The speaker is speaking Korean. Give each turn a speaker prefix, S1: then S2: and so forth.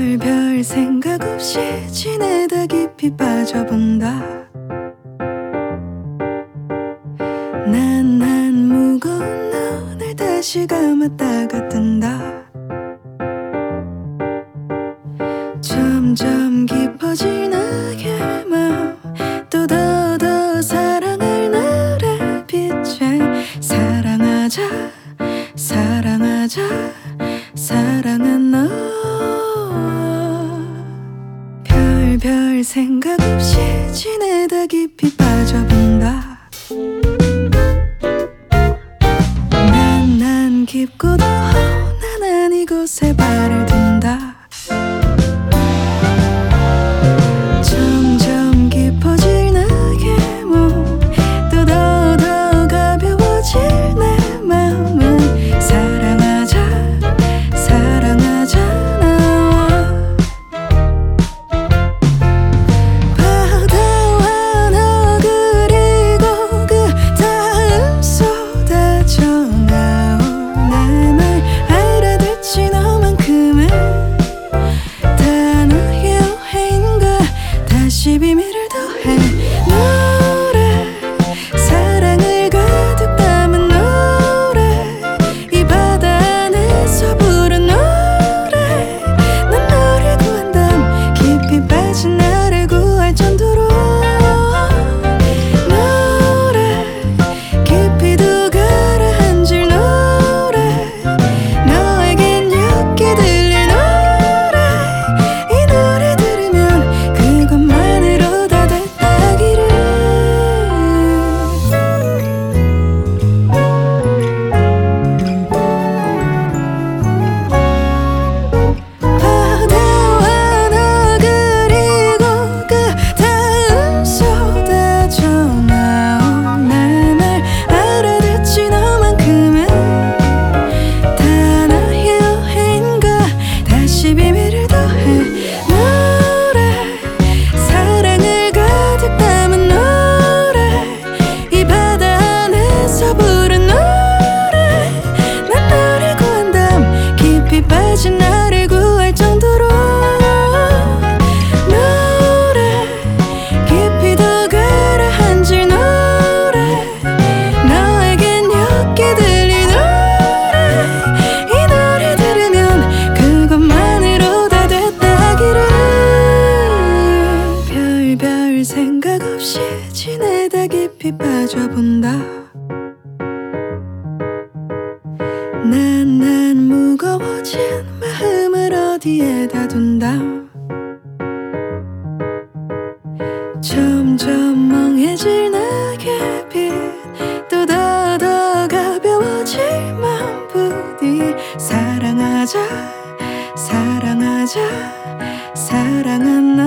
S1: 별별 생각 없이 지내다 깊이 빠져본다. 난 무거운 눈을 다시 감았다가 뜬다. 점점 깊어질 나의 마음, 또 더 사랑할 나를 빛에 사랑하자 사랑하자 사랑한 너. 별별 생각 없이 지내다 깊이 빠져본다. 난 깊고도 험난한 이곳에 발을 둔다. 점점 깊어질 나의 몸, 또 더 가벼워질 내 마음은 사랑하자 사랑하자 나와. 바다와 너 그리고 그 다음 쏟아져 나온 내 말 알아듣지 너만큼은 다 너의 오해인가. 다시 비밀을 더해 노래, 사랑을 가득 담은 노래, 이 바다 안에서 부른 노래. 난 너를 구한담 깊이 빠진 나를 구할 정도로 노래, 깊이도 가라앉을 노래, 너에겐 옅게 들릴 노래. 이 노래 들으면 그것만으로 다 됐다기를. 바다와 너 그리고 그 다음 쏟아져 나온 내 말 알아듣지 너만큼은 다 너의 오해인가. 다시 비밀을 더해 노래, 사랑을 가득 담은 노래, 이 바다 안에서 부른 노래. 난 너를 구한담 깊이 빠진 나를 구할 정도로 노래, 깊이도 가라앉을 노래, 너에겐 옅게 들릴 노래. 이 노래 들으면 그것만으로 다 됐다기를. 별별 생각 없이 지내다 깊이 빠져본다. 난 무거워진 마음을 어디에다 둔다. 점점 멍해질 나의 빛, 또 더 가벼워질 마음 부디 사랑하자 사랑하자 사랑한